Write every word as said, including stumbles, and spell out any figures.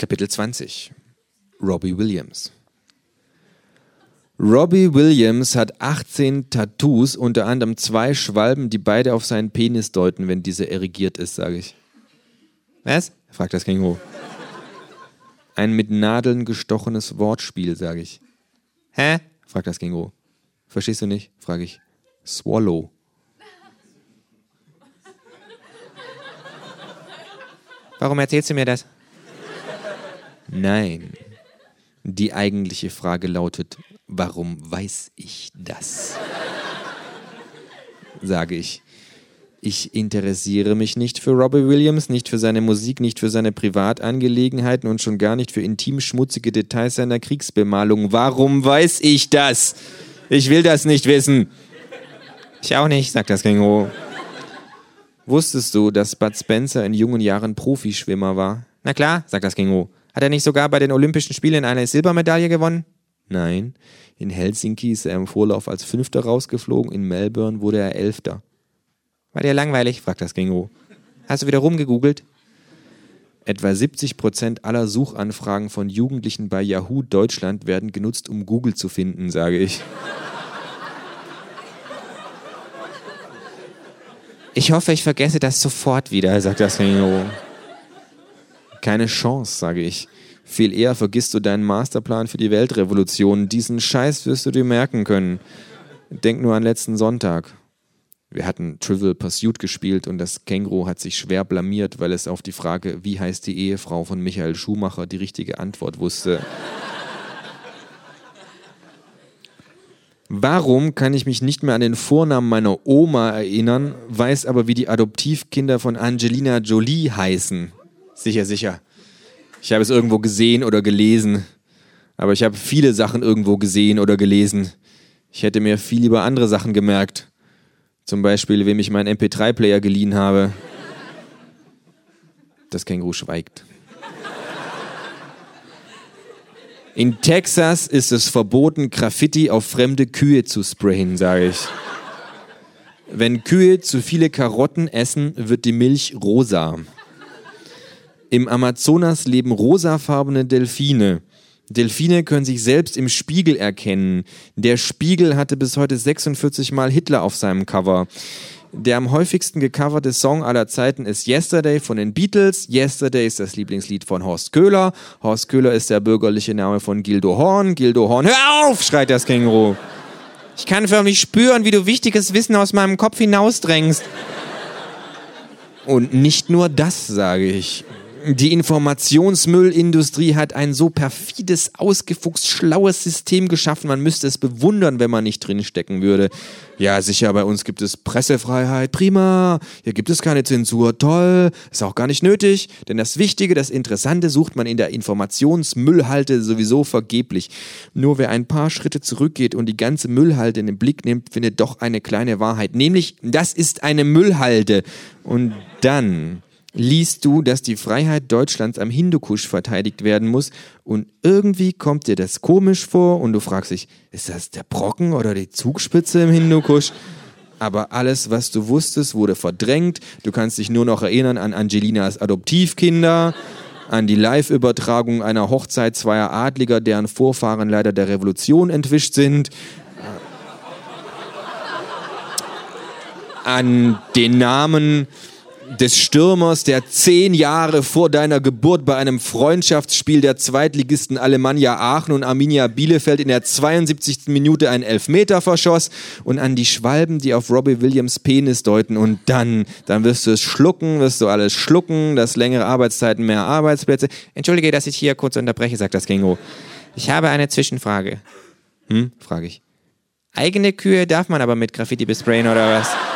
Kapitel zwanzig. Robbie Williams. Robbie Williams hat achtzehn Tattoos, unter anderem zwei Schwalben, die beide auf seinen Penis deuten, wenn dieser erigiert ist, sage ich. Was? Fragt das Känguru. Ein mit Nadeln gestochenes Wortspiel, sage ich. Hä? Fragt das Känguru. Verstehst du nicht? Frage ich. Swallow. Warum erzählst du mir das? Nein. Die eigentliche Frage lautet, warum weiß ich das? Sage ich. Ich interessiere mich nicht für Robbie Williams, nicht für seine Musik, nicht für seine Privatangelegenheiten und schon gar nicht für intim schmutzige Details seiner Kriegsbemalung. Warum weiß ich das? Ich will das nicht wissen. Ich auch nicht, sagt das Känguru. Wusstest du, dass Bud Spencer in jungen Jahren Profischwimmer war? Na klar, sagt das Känguru. Hat er nicht sogar bei den Olympischen Spielen eine Silbermedaille gewonnen? Nein. In Helsinki ist er im Vorlauf als Fünfter rausgeflogen, in Melbourne wurde er Elfter. War dir langweilig? Fragt das Känguru. Hast du wieder rumgegoogelt? Etwa siebzig Prozent aller Suchanfragen von Jugendlichen bei Yahoo Deutschland werden genutzt, um Google zu finden, sage ich. Ich hoffe, ich vergesse das sofort wieder, sagt das Känguru. Keine Chance, sage ich. Viel eher vergisst du deinen Masterplan für die Weltrevolution. Diesen Scheiß wirst du dir merken können. Denk nur an letzten Sonntag. Wir hatten Trivial Pursuit gespielt und das Känguru hat sich schwer blamiert, weil es auf die Frage, wie heißt die Ehefrau von Michael Schumacher, die richtige Antwort wusste. Warum kann ich mich nicht mehr an den Vornamen meiner Oma erinnern, weiß aber, wie die Adoptivkinder von Angelina Jolie heißen? Sicher, sicher. Ich habe es irgendwo gesehen oder gelesen. Aber ich habe viele Sachen irgendwo gesehen oder gelesen. Ich hätte mir viel lieber andere Sachen gemerkt. Zum Beispiel, wem ich meinen M P drei Player geliehen habe. Das Känguru schweigt. In Texas ist es verboten, Graffiti auf fremde Kühe zu sprayen, sage ich. Wenn Kühe zu viele Karotten essen, wird die Milch rosa. Im Amazonas leben rosafarbene Delfine. Delfine können sich selbst im Spiegel erkennen. Der Spiegel hatte bis heute sechsundvierzig Mal Hitler auf seinem Cover. Der am häufigsten gecoverte Song aller Zeiten ist Yesterday von den Beatles. Yesterday ist das Lieblingslied von Horst Köhler. Horst Köhler ist der bürgerliche Name von Gildo Horn. Gildo Horn, hör auf, schreit das Känguru. Ich kann förmlich spüren, wie du wichtiges Wissen aus meinem Kopf hinausdrängst. Und nicht nur das, sage ich. Die Informationsmüllindustrie hat ein so perfides, ausgefuchst, schlaues System geschaffen, man müsste es bewundern, wenn man nicht drinstecken würde. Ja, sicher, bei uns gibt es Pressefreiheit, prima, hier gibt es keine Zensur, toll, ist auch gar nicht nötig, denn das Wichtige, das Interessante sucht man in der Informationsmüllhalde sowieso vergeblich. Nur wer ein paar Schritte zurückgeht und die ganze Müllhalde in den Blick nimmt, findet doch eine kleine Wahrheit, nämlich, das ist eine Müllhalde. Und dann liest du, dass die Freiheit Deutschlands am Hindukusch verteidigt werden muss und irgendwie kommt dir das komisch vor und du fragst dich, ist das der Brocken oder die Zugspitze im Hindukusch? Aber alles, was du wusstest, wurde verdrängt. Du kannst dich nur noch erinnern an Angelinas Adoptivkinder, an die Live-Übertragung einer Hochzeit zweier Adliger, deren Vorfahren leider der Revolution entwischt sind, an den Namen des Stürmers, der zehn Jahre vor deiner Geburt bei einem Freundschaftsspiel der Zweitligisten Alemannia Aachen und Arminia Bielefeld in der zweiundsiebzigsten Minute einen Elfmeter verschoss und an die Schwalben, die auf Robbie Williams Penis deuten und dann, dann wirst du es schlucken, wirst du alles schlucken, das längere Arbeitszeiten, mehr Arbeitsplätze. Entschuldige, dass ich hier kurz unterbreche, sagt das Känguru. Ich habe eine Zwischenfrage. Hm, frage ich. Eigene Kühe darf man aber mit Graffiti besprayen oder was?